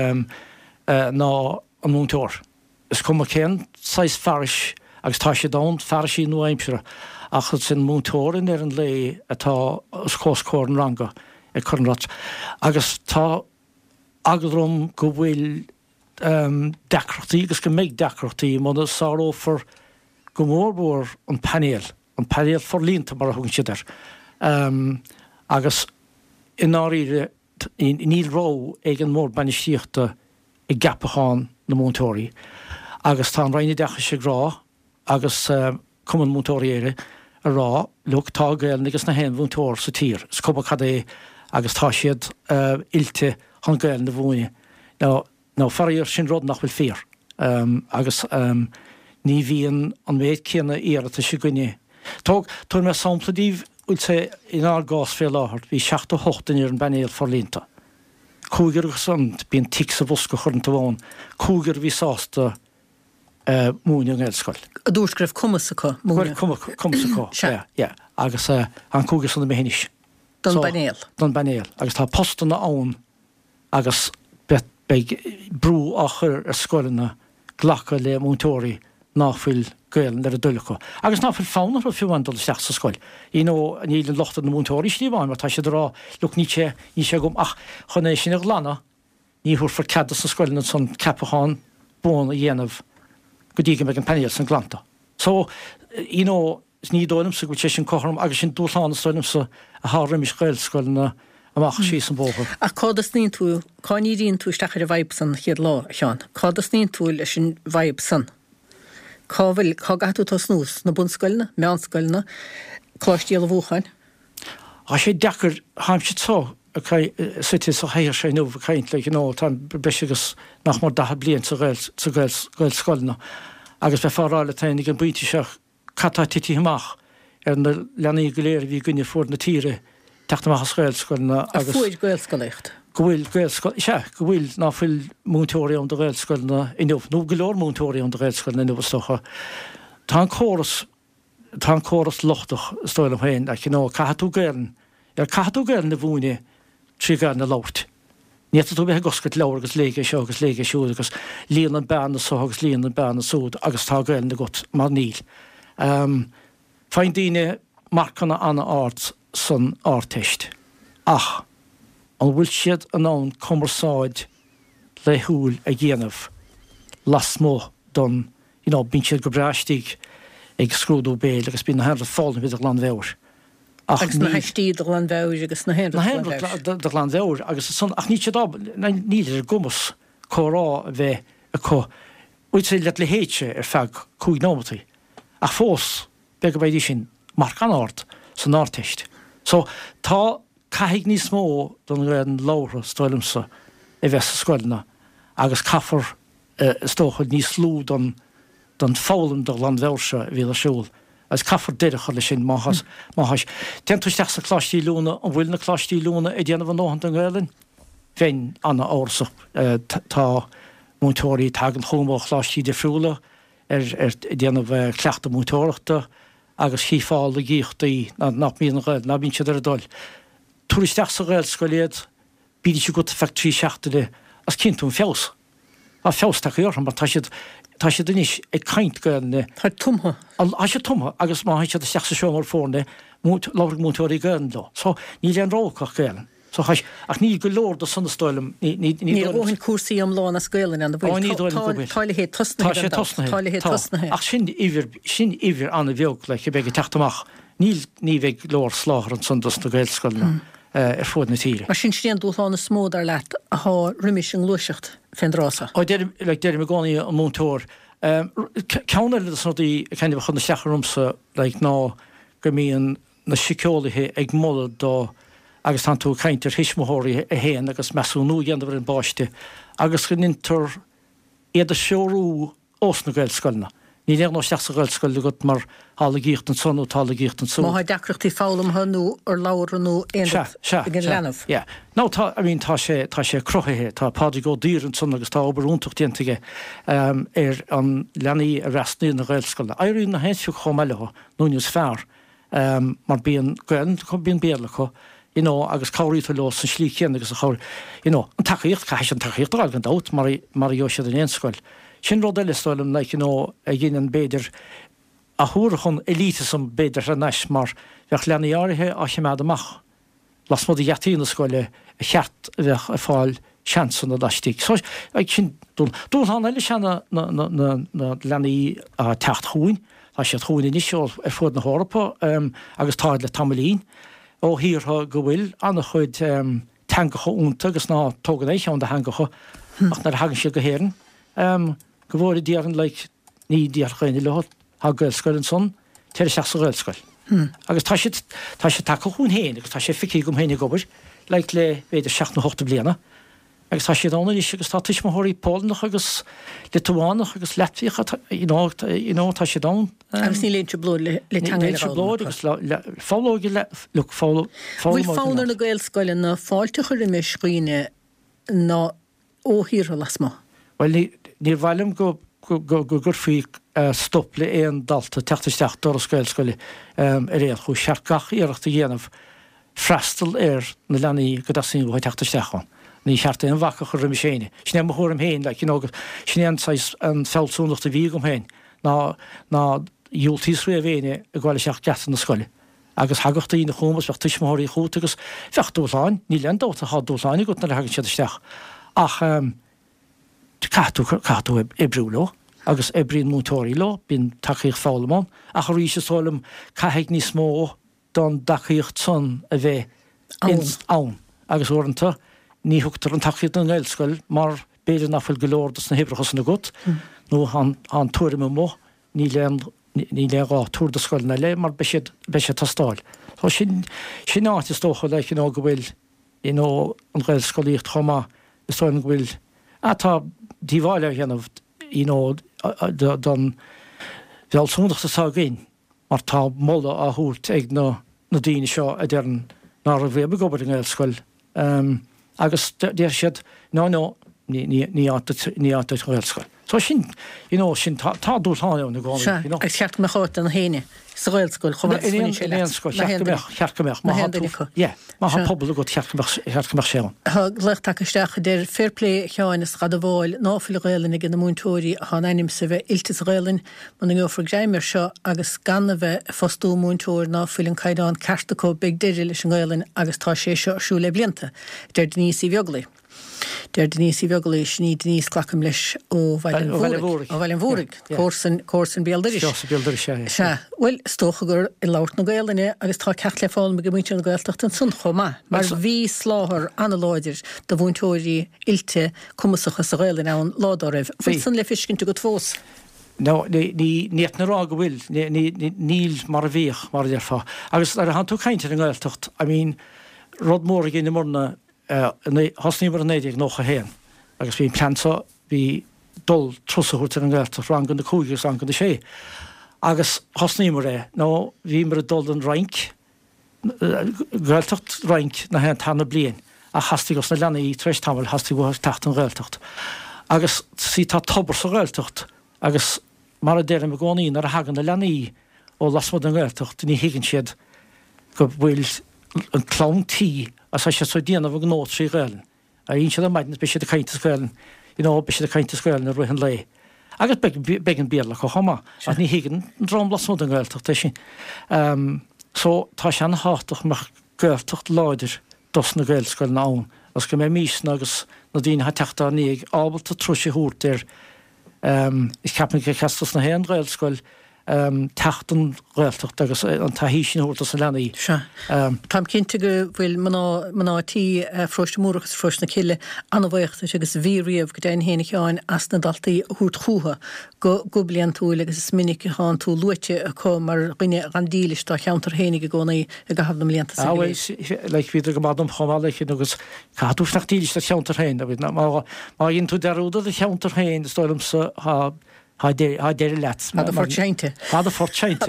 ná an múntóir. Is cum a cén sais faris agus tá sé dán farisí nó aimsere. Ach chud sin múntórin ar an lé atá scóscóir ranga ag chunrat. Agus tá agadrom go bhfuil um, decrochtaí agus go méid decrochtaí man sárófar go mórbór an panéal, an panéal forlínta mar a thugn siidir. Um, agus in áíre níl ró ag an mór banistíochta i gappaáin na mútóí. Agus tá raine decha sé rá agus cuman mútóíire a rá lug tá gail agus na hen mútóir sa tír, scoba cad é agus tá siad ilte an gail na bhúine. Ná faríir sin rud nach bhfuil fér. Um, agus um, ní bhíon an méid céanna éarata se gunne. Tá tú me sampladíh úil sé in á gás fé láthart, hí seach a hochtain ar an banéal forlínta. Cúgur san bíon tic sa bhosca churanta bháin, cúgur bhí sásta uh, múne an Elscoil. A dúsgrif cumasacá múne? Cumasacá, ja. Agus uh, an cúgur san na méhénis. Don so, banéal? Don banéal. Agus tá postan na ann agus beag brú achar ar scoilena ghlacha le mútóirí náfuil gaelan ar a dulacha. Agus náfuil fánar a fiúhandal seach sa scoil. Í nó an ílan lochta na mútóirí slíbáin, mar tá sé rá luk ní sé ní sé gom ach chuna sin ag lana ní húr for cadda sa scoilena son capachán bóna dhéanamh go dtíige me an penéal san glanta. So, í nó ní dóilm sa go sé sin cóharm agus sin dúlána stoilm sa a hárim is scoil scoilena amach sí san bócha. A cádas níon tú, cá ní díon tú isteachar a bhaib san chéad lá, Seán. Cádas níon tú leis sin bhaib san. Cá bhfuil, cá gatú tá snús na bunscoilna, meánscoilna, cláistíal a bhúchain? A sé dechar haim si tó, a cai siti sa héir sé nó a caint le nó tá breisigus nach mar datha blian sa gail scoilna. Agus be fáráile tain ag an buinte seach catá tití hamach ar na leanaí go léir bhí gunne fór na tíre teachtamachchas gailscoilna agus... A fuid gailscoileacht? Gohfuil gailscoil... Se, gohfuil náfuil mútóirí an do gailscoilna inniuh. Nó golóir mútóirí an do gailscoilna inniuh stocha. Tá an córas... Tá an córas lochtach stoil am hain, ach nó cahatú gailan. Ar cahatú gailan na bhúine trí gailan na láirt. Níta tú bheith goscait leabhar agus léige seo agus léige siúd agus líon an bean na só agus líon an bean na súd agus tá gailan na gut mar níl. Um, Fáin daoine marcanna anna áirt san áirteist. Ach, an bhfuil siad an án commersáid le húil a dhéanamh las mó don, you know, bín siad go breistíg ag scrúdú béil agus bín na henra fáilna bhí an bhéir. Agus na heistíad a an bhéir agus na henra a an bhéir agus san ach ní siad níl ar gumas chórá bheith a có úid sé le le héitse ar feag cúig nómataí. Ach fós be go bhéidí sin marc an áirt san áirteist. So, tá caithigh níos mó don an láithre stoilmsa i bheith sa scoilna agus caafar uh, stóchaid níos lú don, don fálam do landbheirse bhí a siúil. As caafar deirecha le sin máthas. máthas. Ten tú isteach sa cláistí lúna an bhfuil na cláistí lúna i dhéanamh an nóhan an ghailin. Féin anna ársach uh, tá mútóirí tag an chumá cláistí de friúla ar, ar dhéanamh cleachta mútóireachta agus hífáil a gíochtaí na nach míon gail, na bín siad ar a dul. Túristeach sa gail scoiliad, bídi si go fechtrí seachtaile as cinún feos. A feos take orm, mar tá siad tá siad inis ag caint gailne. Tá tumha. A sé tumha, agus má haid siad a seach sa seomar fórne, lábhar mútóirí gailn do. So, ní leon rócach gailn. So, ach ní go lór do sanna stoilm. Ní óhinn cuasaí am lána scoilin an bhfuil. Táile hé tosnathe. Táile hé tosnathe. Ach sin íhir anna bheog le go beag teachtamach. Níl ní bheith lór sláthar an sundas na gailscoilna ar fód na tíre. Mar sin sin dúlána smód ar leat a há rimis an luiseacht féin drása. Ó déir me gánaí an mútóir. Ceanna le sannaí chéanamh chun na seacharúmsa le ná go mííon na sicolaithe ag molla dó agus tan tú caiintear hisismóirí a héan agus meú nó dhéanamh an báiste, agus go nintar iad a seorú os na gailscoilna. Ní léag nó seach sa gailscoil go mar hála gíocht an son ó tála gíocht an son. Má deachreachtaí fálam hanú ar láranú gin lenamh. Ja. Ná tá a bhín tá sé tá sé crothaithe, tá pádi go dtír an son agus tá oberúntacht diantaige um, ar an leanaí a restnaí na gailscoilna. Éirí na héitfiú chomeile núnius fearr um, mar bíon gailn chu bíon béalacha. You know, agus cáiríta le san slí chéan agus a cháir. You know, an takeíocht caiis an takeíocht ráil gan dát mar mar jo sé an éonscoil. Sin rud eile stoilm le you know, a ghéanaan béidir a thuúrachan elíte som béidir a neis mar bheith leanaí áirithe a cheimiad amach. Las mod i dheachtaí na scoile a cheart bheith a fáil seansan a daistíigh. So, ag sin dún. Dún hán eile sena na, na, na, na leanaí a techt chuin, tá sé chuin inisio ar fód na hórappa um, agus táid le tamilín. Ó hír go bhfuil anna chuid um, teangacha únta agus ná tógan éis an de hangacha ach nar hagan sé go héan go bhór díaran le ní díarchaine le há gailscoil an son teir seach sa gailscoil. Agus tá sé tá sé take hún héin, agus tá sé ficí gom héine gobar le le beidir seach na hochta bliana. agus tá sé dána is agus tá tuis mothirí Pólnach agus Litúánach agus Lettvícha tá sé dá. Agus ní léonse blód le blód agus fáógi le fá. Bhfuil fánar na gailscoile na fáilte chuir me scríine ná óhír las má. Well ní bhhailm go gur fao stop le éon dalta tetaisteach do a scoilscoile ar réad chu seaarcach iireachta dhéanamh freistal ar na leanaí go sin bhid tetaisteachán. Ní cheartta an bhacha chu rim séine. Sné mo chum héin le sin an fellsúnachta bhí gom héin ná ná dúltíí ré bhéine a gháile seach gean na scoile. Agus hagachta í na chumas bheith tuismóirí chuúta agus fechtúláin, ní len dóta hadúláinna go na hagann siadisteach. Ach catú catú ibrúló agus ibrín mútóirí lo bín takeíoch fálamán a chu rí sólam caiigh ní smó don dachaíocht son a bheith ann agus orintanta ní thugtar an takeíocht an gailscoil mar beidir nachfuil golóirdas na hibrachas na gut nó an tuairim mó ní le ní le rá túr de scoil na le mar be sé tastáil. Tá sin sin áit is tócha le nó go bhfuil i nó an gailscoilíocht chomá is táin go bhfuil atá díháile dhéanamh í nó don bhealsúnachta tá géin mar tá molla a thuút ag na daoine seo a dearan ná a bhé gobar an gailscoil. Agus déir siad ná nó ní áta gailscoil. Tá sin sin tá dúltáin na gáin. Ag cheart me cháit an héine sa gailscoil chearcameach má pobl go chearcameach sé. Tá lecht takeisteach déir fairplay cheáin is gad bháil náfuil réilin ag na múntóirí há einim sa bheith iltas réilin man an gofra gréimir seo agus ganna bheith fostú múntóir náfuil an caiidán ceartacó beag deidir leis an gailin agus tá sé seo siú le blianta déir Denise í bheaglaí. Déir Denise í bheaglaí sní Denise clacham leis ó bhhailin mhúrig cósan béaldiris. Se bhfuil stocha gur i láirt na gailine agus tá cecht le fáil me go muinte an gailteach an sun chomá. Mar bhí sláthir analáidir do bhúntóirí ilte cumasachas sa gailin ann ládoribh. Bhfuil san le fiscinn tú go fós. No, ní net na rá go bhfuil níl mar a bhíoch mar ar fá. Agus ar a han tú caiinte an gailteacht, I mean, rud mór gin na mórna hosníbar an éidir nócha héan. Agus bhí planta bhí dul trosaúirtar an gailteacht rangan na cúgus rangan na sé. Agus hosnímar é, nó bhí mar a dul an rank, gailteacht rank na hen tanna blian, a hastig os na lena í treis tamil hastig go techt an gailteacht. Agus sí tá tobar sa gailteacht, agus mar a déir me gáín ar a hagan na lena í ó lasmod an gailteacht, ní higann siad go bhfuil an clowntí as sé so díanamh an nót sí gailin. A ín siad a maidnas be sé a caiinte gailin, í nó be sé a caiinte gailin a ruhan lei. Agus begin béla go chomá, a ní higann an drám lasmod an gailteacht sin. So tá sé an háach mar gailteacht láidir dos na gailscoil ná ann, as go mé mísna agus na dtíine ha teachta níag ábalta trúisi húrt ir is ceapna go cheastas na héan gailscoil teachtan gailteacht agus an taihí sin húirta sa lenaí. Tá cinnte go bhfuil manátí frosta múrachas frost na ciile anmhaochtas agus bhíríomh go déin héna cheáin as na daltaí hút chútha go go blian tú agus is minic há tú luite a có mar rinne an dílis tá cheantar hénig go gcónaí a go habna mlíanta sa le bhíidir go mádum chomálaich agus catúh nach dílis a cheantar héin, má íon tú deúda a cheantar héin is stoilm sa ha déir let. Had a fortseinte. Had a fortseinte,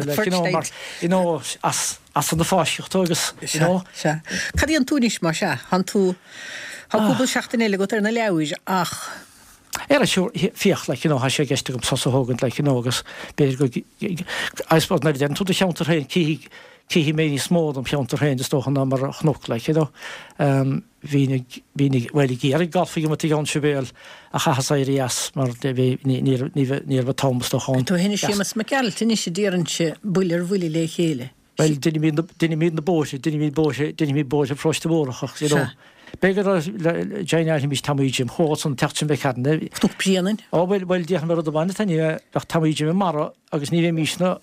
as an na fáisiocht agus. Cad í an túnis mar se, han tú ha seachtain eile go ar na leabhis ach. Er is fioch le ha sé geiste gom sasa hógant le agus beidir go eispad na den tú de cheantar héin cihí mé ní smód an cheantar héin is tóchan mar a chnoch le Bhínig bhfuil géar galfaí go tí an sibéal a chachas éirí as mar níor bh tomstoáin. Tú hinna sémas me cealtain is sé déanse builir bhfuil le chéile. Well duine míad na bóise, duine mí bóise, duine mí bóise frosta bórachach. Begur déine mís tamíidim chót an teachtin be chana. Tú príanan? Á bhfuil bhfuil díach mar a bhaine taine bheith tamíidim mar agus ní bhéh mísna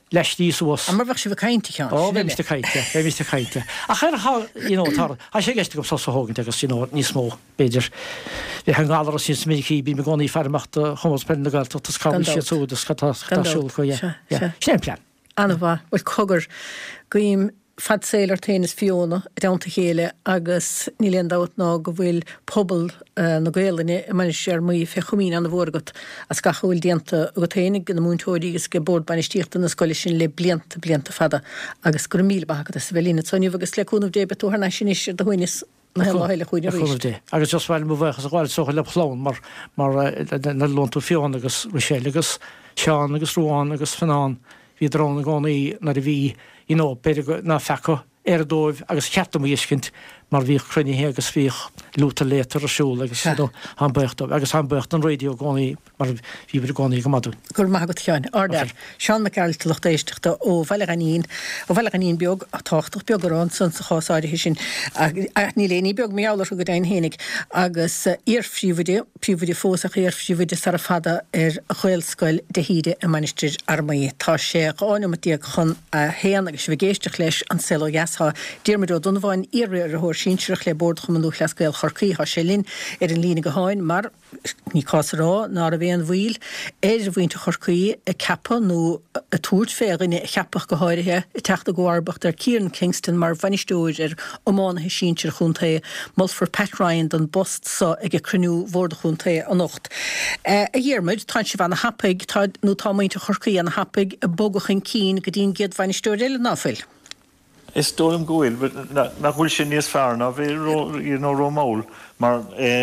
leis tí was. Mar bheh si bh caiinte ceán. Ó bhé miste caiite, bhé miste caiite. A chuir tar a sé geiste go sa hágann agus ní smó beidir. Bhí an gálar sin smíí bí me gáí fermachta chomospen na gailta sá sé súdas catásúil chu sé plan. Anna bh bhfuil cogur goim fadsélar ténis fiona dáanta chéile agus níléon dat ná go bhfuil pobl na gaalanne man sé mí fe chomín an bhórgat a scachhfuil dianta go ténig na múntóirígus go bord banistíta na scoile sin le blianta blianta fada agus gur míl bagad a sa bhelína sonniu agus leúnmh dé betú na sin is de chuoinis na heile chuoine rí. Agus just bhil bhchas a gháil socha le chlán mar mar na lúntú fián agus Rosélagus, Seán agus Rúán agus Fanán hí drona gánaí na a bhí I know, beidir na fecha ar dóibh agus cheatam íiscint mar bhíh crunithe agus bhíh lúta létar asúla agus an bucht agus an bucht an radio gánaí mar bhí beidir gánaí go madú. Gur mágad teáin ardar Seán McArtalach éisteachta ó bhile ganín ó bhile ganín beag a táchtach beagrán san sa chásáide sin ní léní beag méálar go dain hénig agus íorfríomide príomide fósach íorfríomide sar a fada ar a chuilscoil de híide a manisteir armaí tá sé gáinmtíag chun a héan agus bhí géisteach leis an selo gasá Díirmidó don bháin íre a síintreach le bord chumanú leascail chorcaí há sé linn ar an lína go háin mar ní cásrá ná a bhéon bhil éidir bhaointe chorcaí a cepa nó a túirt féghine cheapach go háirithe i teachta goharbacht ar Kieran Kingston mar bhainisteúir ar ómánathe síintear chuntaí Mulford Pat Ryan don bost sa ag a cruniú bhórda chuntaí an nocht. A dhéarmid tá si bhena hapaig nó támainte chorcaí an hapaig a bogachan cín go dtíon géad bhainisteúir eile náfuil. Is dólam gohfuil, nach bhfuil sin níos fearr ná bhí rómáil, mar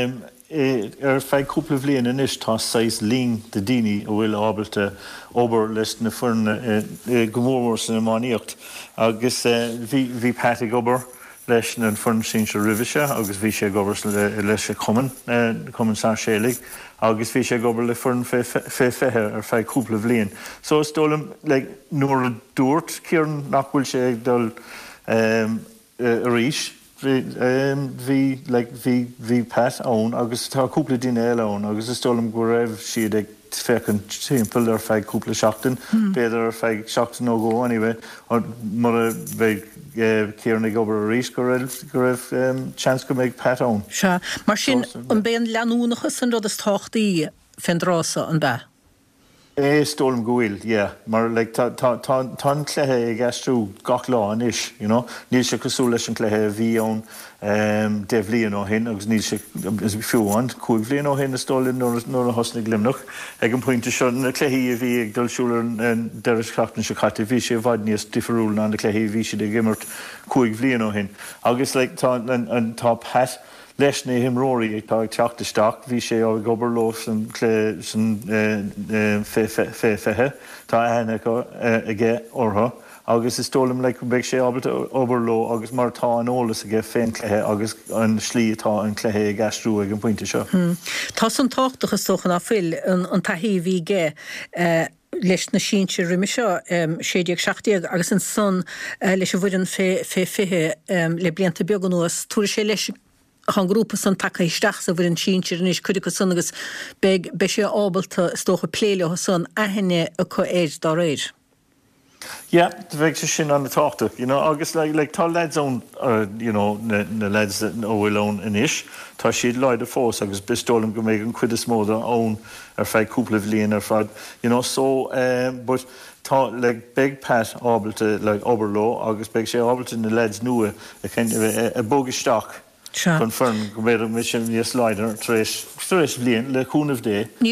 ar feidh cúpla bhbliain inis tá seis lín de daoine a bhfuil ábalta obair leis na foirne go mórmór san amáíocht. Agus bhí Patrick obair leis na foirne sin se rihiise, agus bhí sé gobar leis sé cuman, cuman San Sélig, agus bhí sé gobar le foirne fé fethe ar feidh cúpla bhbliain. So is dólam nuair a dúirt Kieran nach bhfuil sé ag dul a ríis, hí hí Pat ón agus tá cúpla duine eile ón, agus is dólam go raibh siad ag fecinn timpeall ar feidh cúpla seachtain, beidir ar feidh seachtain ó go anyway, mar a bheith Kieran ag obair a ríis go raibh chance go méid Pat ón. Se mar sin an béon leanúnachas an rud is táchtaí fendrása an bheith. É stólam gohfuil, yeah, mar like, tá cléthe ag estrú gach lá an is, you know? Níl sé cosú leis an cléthe bhí ón um, de bhbliain ó hin, agus níl sé fiúhaint, cúig bhbliain ó hin na stólinn nóair a hosna glimnach. Ag an pointe seo na cléthe a bhí ag dulsúlar an deireadh chachtain se chatte, bhí sé bhaid níos difriúil ná na cléthe bhí sé ag immert cúig bhbliain ó hin. Agus like, tá an tá Pat leis na himróí ag tá ag teachtasteach, bhí sé á gobar lo san clé san fé fethe, tá hena aige ortha, agus is tólam le beag sé ábalta obair lo agus mar tá an ólas aige féin cléthe agus an slí atá an cléthe ag astrú ag an pointe seo. Tá san táchtachas sochan á fil an taithí bhí ge leis na síinte riimi seo séideag seachtaíag agus an son leis a bhuiidir fé fethe le blianta beag an nuas túair sé leis an grúpa san take isteach sa bhfuir an síintear níos chuide go san agus be sé ábalta stócha pléile san aithne a chu éid dá réir. Yeah, the bheith sé sin an na táchta, you know, agus like, like, tá lads ón, uh, you know, na, na lads ó bhfuil ón inis, tá siad leid a fós agus bistólam go méid an cuid is móda ón ar feidh cúpla bhbliain ar fad, you know, so, um, but tá le like, big Pat ábalta le like, obair lo agus beag sé ábalta na lads nua a, a, a bógisteach. Chun fern go méidir mis sin níos leidir tréis bliain le cúnamh dé. Ní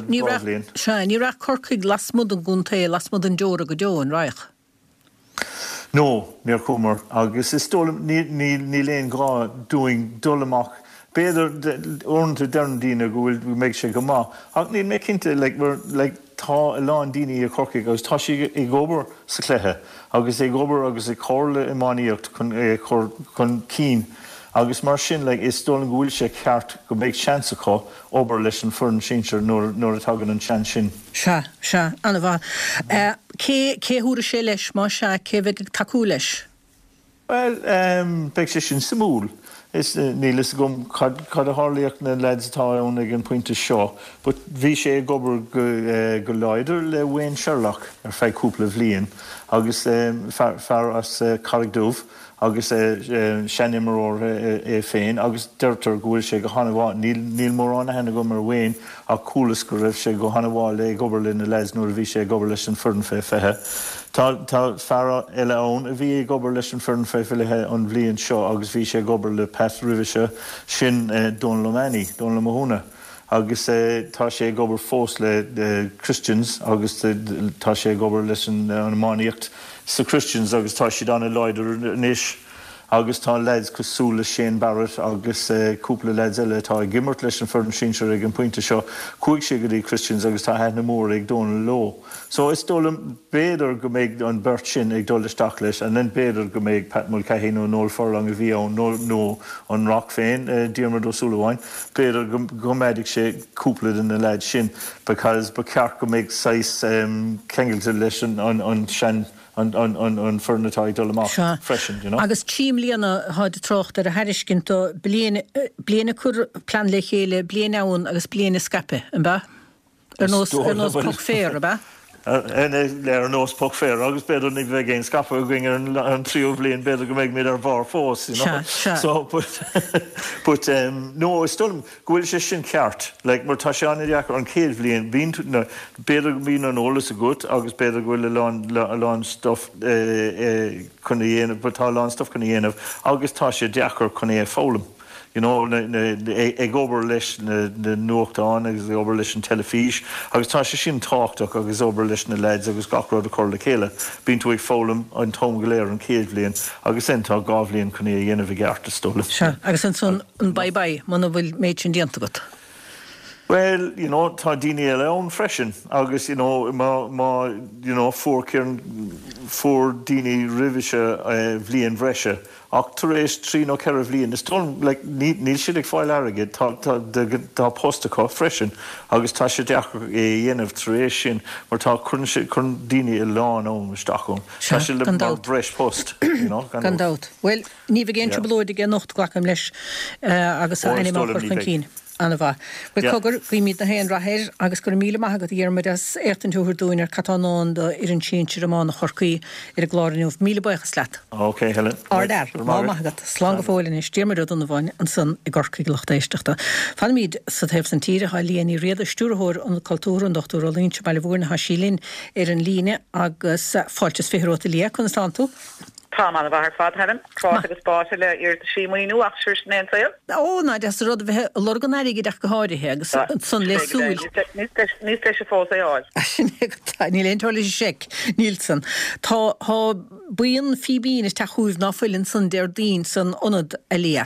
raach corcaigh lasmud an gúntaí lasmud an deora go deoin raich. No, níor cúmar agus is tólam ní léon gá dúing dulamach. Béidir ornta dearn dína go bhfuil méid sé go má. Ach ní mé cinnte le tá a lán daoine a corcaigh agus tá si ag obair sa cléthe agus ag obair agus ag cóirla imánaíocht chun cín. Agus mar sin le is tólan go bhfuil sé ceart go méid seansa có obair leis an foirn síintear nóair a tagann an sean sin. Se, se, anna bha. Cé thúra sé leis má se cé bheith taú leis? Well, um, beag sé sin samúl. is nílas gom cad a hálaíocht na lads tá ón ag an pointe seo, but bhí sé gobar go leidir le Wayne Sherlock ar feadh cúpla bhliain, agus fear as Carrigdubh, agus Shannon Moore é féin, agus deirtar go bhfuil sé go hanahá níl mór anna hena go mar Wayne a cúlas go raibh sé go hanahá le gobar le na lads nuair a bhí sé gobar leis an foireann fé fethe. Tá fear eile ón a bhí gobar leis an foireann fé fethe an bhliain seo, agus bhí sé gobar le Pat Rivise sin Don Lomani, Don Lamahuna. agus tá sé gobar fós le Christians, agus tá sé gobar leis an máíocht sa Christians, agus tá si dána leidir níis, agus tá lads cosúla Shane Barrett, agus cúpla lads eile tá gimmart leis an foireann sin ag an pointe seo, chuig sé go dtí Christians agus tá hena mór ag dóna ló. So is dólam béidir go méid an beirt sin ag dul isteach leis, an then béidir go méid Pat Mulcahy nó nóil forlang a bhí ón nó an rock féin, Diarmid O'Sullivan, béidir go méidig sé cúpla den na lads sin, because ba ceart go méid sais cengailte leis an sean an fernatá dul amach freisin, you know. Agus tíim líana háid trocht ar a heiriscint ó bliana chur plan le chéile, bliana ann agus bliana scape, an ba? Ar nós poc fér, ba? le ar nós poc fér, agus beidir ní bheith géin scape a going ar an tríú blion beidir go méid méid ar bhar fós, you know. So, but, but um, no, is stom, gohfuil sé sin ceart, like, mar tá sé anna deach ar an céad blion, beidir go bíon an ólas a gut, agus beidir gohfuil a lán stuff chun a dhéanamh, but tá lán stuff chun a dhéanamh, agus tá sé deachar chun é fólam. You know, ag obair leis na nuachtáin, agus ag obair leis an telefís, agus tá sé sin táchtach agus obair leis na lads agus gachród a chur le chéile. Bíonn tú ag fólam an tom go léir an céad bblion, agus sin tá gá bblion chun é dhéanamh i gceart a stóla. Se, agus an son an bye-bye, mana bhfuil méid sin dianta agat. Well, you know, tá daoine eile ón freisin, agus, you know, má, má, you know, fór céarn, fór daoine rivise bhliain bhreise, ach tar éis trí nó ceithre bhliain, is tón, like, níl siad ag fáil airgid, tá postachá freisin, agus tá sé deach é dhéanamh tar éis sin, mar tá chun daoine i lán ón isteachún. Tá sé le mar breis post, you know. Gan dát. Well, ní bh géint blóid ag nocht glacham leis agus a animál chuir chun cín. Anna bha. Well, cogur, bhí míad na héan rathir, agus gur míle maithagad dhéarmid as éirtan túthar dúin ar catánáin do ar an tíontir amán na chorcaí ar a gláirniuh míle buchas leat. Ok, Helen. Ardar, má maithagad, slán go fóilin is, díarmid an bhain an san i gorcaí glachtéisteachta. Fan míad sa taobh san tíre há líana í réad stúrthóir an cultúr an dochtúr a lín se baile bhúr na hasílinn ar an líne agus fáiltes fichróta lí chun slán tú. Tá man bhar fad heaven, cross agus báise le ir de símoinú achsir snéan sail. Ó, ná, das rud bheith lorganári gidach go háirithe agus son le súil. Níl te se fós é áil. Níl ein tola seic, Nílson. Tá buon fibín is tá chúh náfuilin san déir dín san onad a lia.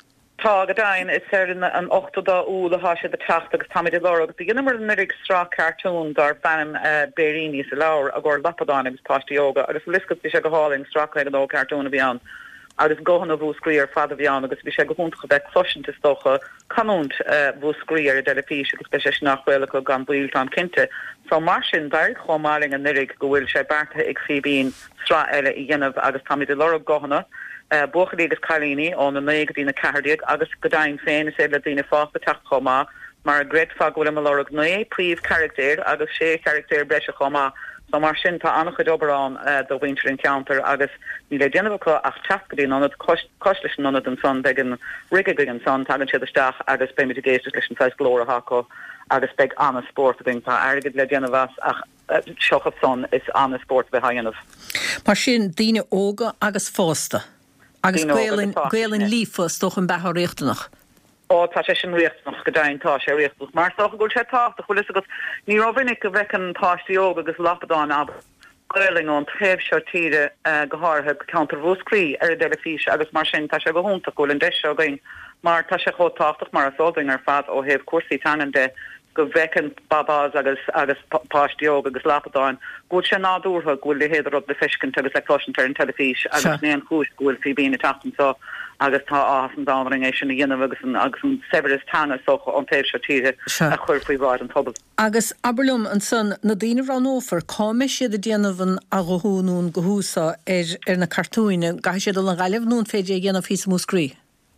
Tá gadain is er an ochtada úla háise de tacht agus tamid i lor agus begin mar an nirig strá cartún dar fannim Bérini sa laur a gor lapadán agus pasti yoga agus liscut bi se go hálinn strá le an ó cartún a bhíán agus gohan a bhúscríar fad a bhíán agus bi se go húnta be soint is stocha canúnt bhúscríar a delefís agus be se nachhfuil go gan bhil an kinte. So mar sin dair chomáling an nirig go bhfuil sé barta ag fibín strá eile i dhéanamh agus tamid i lor gohanna. Uh, Bochad agus Carlini on the neig dina cardiac agus godain féin is le dina fásta tacht chomá mar gred fag bhfuil am lorug né príomh character agus sé character breise chomá so mar sin tá annach doberán uh, do winter encounter agus ní le déanamh go ach teachgadín an coslis an an son begin rigig an son tagan siad isteach agus be mit géiste leis an feis glóra haco agus beg anna sport a tá airgid le déanamh ach uh, seochab son is anna sport behaanamh. Mar sin díine óga agus fásta. Agus gweilin lífa stoch an bethar réachtanach. Ó, tá sé sin réachtanach go dain tá sé réachtanach. Mar stoch gúil sé tácht, chuil is agus ní rovinnig go bhecin táistí óga agus lapadán ab gweilin an tréh seo tíre go háthe counter bhúscrí ar a delefís agus mar sin tá sé go húnta gúil an deis seo gain. Mar tá sé chó táchtach mar a sóding ar fad ó hebh cuasaí tanan de go bhecin babás agus agus páistí óga agus lapadán. Gúil sé nádúrtha gúil le héidir rud le fiscin agus le cloisiantar an telefís agus néan chúis gúil fi bína tatan so agus tá áhas an dámaring é sin na dhéanamh agus an agus an severis tanga socha an taobh seo tíre a chuir faoi bháid an pobal. Agus aberlum an son na daoine ranófar cáime siad a déanamhan a gohúnún gohúsa ar ar na cartúine gaiith siad an gaiileh nún féidir a dhéanamh fís múscrí.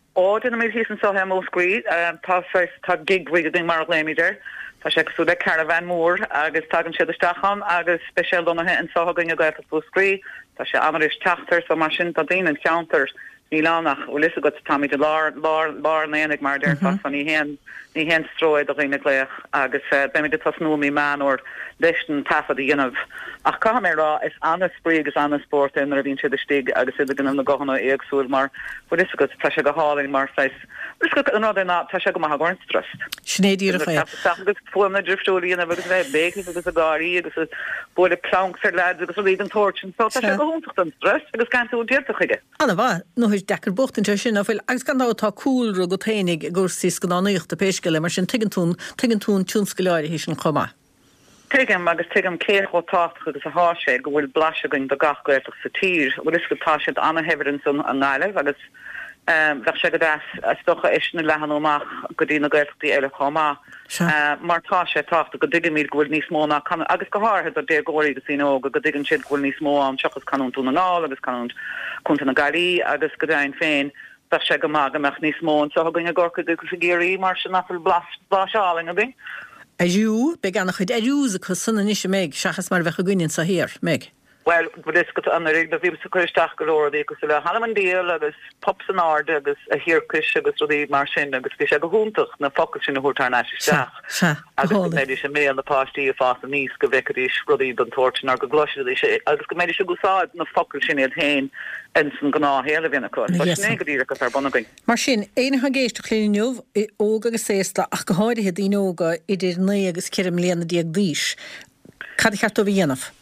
ó duna mé hí an so he móscrí tá tá gig ri mar léimiidir Tá sé sú le caravan mór agus tagan siad stacham agus speisial donnathe an sohagan a gaith fúscrí Tá sé amaris tatar so mar sin tá daon an counter ní lánach ó lis go tamí de lá lá lá nénig mar der fa ní hen ní hen stroid a réine léch agus be de tasnóí man or lechten tafa a dionmh ach ka mé rá is an sprí agus an sport in er vín si de stig agus si gan na gohanna éagsúil mar fu is go tá se go háling mar seis go an ná tá se go gorn strust. Snédí funa driftúí a agus bheith bé agus a garí agus bud plank fer le agus a líd an torchen so tá se go húntacht an stress agus ganú déirtaige. Anna bha nó dechar bochtin sin a bhfuil agus gan tá coolra go ténig gur sí go aníocht a péisceile mar sin tuigentún tuigentún túnscoileir hí sin chomá. Tuigem agus tuigem céir go tácht agus a háise go bhfuil blaseing do gachgoach sa tír, bhfuil is go tá siad anna heverin san an gáileh agus bheit se go deas stocha isna lehanúach go dtína gairtaí eile chomá. Mar tá sé tácht go digan mír gohfuil níos móna agus go háthe a dé góirí go síó go go digan siad gohfuil níos mó an seachas canún túna ná agus canún chunta na garí agus go dain féin. Tá sé go mag amach níos mó so gon a gorca go sa géirí mar sin nafil blasáling a bing. Aú be gan chud aúsa chu sanna níos méid seachas mar bheitcha gúinn sa hir méid. Well bud is go an rig a bhí sa chuisteach golóirí go le Hallman díal agus pop san áde agus a hirircis agus rodí mar sin agus bhí sé go húntaach na focail sin na hútarna isteach agus méidir sé mé an napátíí a fás a níos go bheiceéis rodí don tortin ar go gloisi sé agus go méidir se goáid na focail sin iad hain in san gná héle bhína chu négadí agus ar bonnaing. Mar sin éonha géiste chlíniuh i óga agus sésta ach go háirithe díóga idir né agus ceirm léana díag díis. Cad cheartó bhí dhéanamh?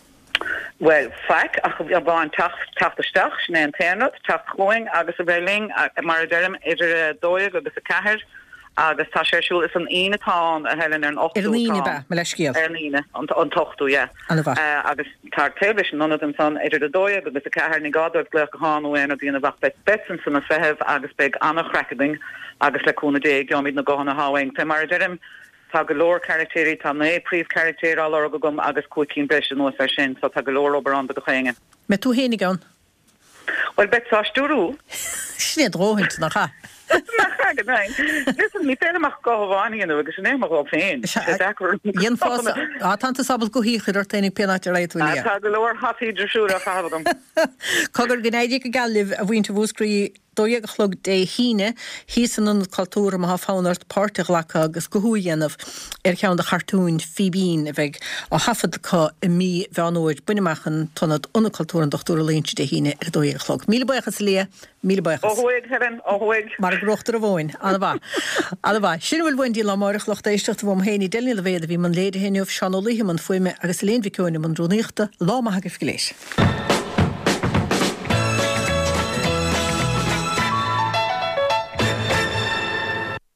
Well, feic ach go bháin taftasteach sin an téanad, taftchloing agus a bhéling mar a derm idir dóig agus a cethir agus tá séisiúil is an ionatá a helen ar an ochtú. Ar líne be me leiscíal. Ar líne an tochtú, yeah. Agus tar television none an san idir a dóig agus a cethir ní gadúir le go háúin a dtíana bach bet betsan san a feheh agus beag annachreicing agus le cúna dé geomid na gohanna háing. Tá mar a derm tá go leor charactéirí tá né príomh charactéir á go gom agus cuicín breis nó ar sin so tá go leor obair an go chéine. Me tú hénig an? Well bet táistúrú? Sné dróhaint nach cha. ní féach goháíana agus sin éach á féin. Dhéon fása á tananta sabal go híchar ar ténig penáte réitúile. Tá go leor haíidirsúr a chaham. Cogur gnéidir go galibh a bhainte bhúscrí dóag chlog dé híine hí san an cultúra má fánart páirrtaach lecha agus gohuianamh ar cheann de chartún fibín a bheith á hafadcha i mí bheanóid buineachchan tonnad una cultúra an dochtúra léintse de híine ar dóag chlog. Míle buchas lia, míle buchas. Óhuaig heaven, óhuaig. Mar grochtar a bhin, anna bha. Anna bha, sin bhfuil bhain díal marach locht éisteach bhm héine déine le bhéad a bhí man léide héineh seán ó líhimann foiime agus léon bhicúine man drúníochta lá maithagah go léis.